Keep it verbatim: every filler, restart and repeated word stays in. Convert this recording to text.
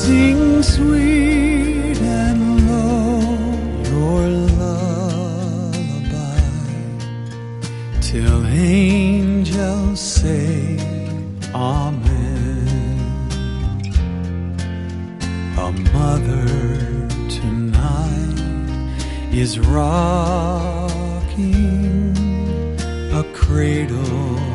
Sing sweet and low your lullaby till angels say amen. A mother tonight is rocking a cradle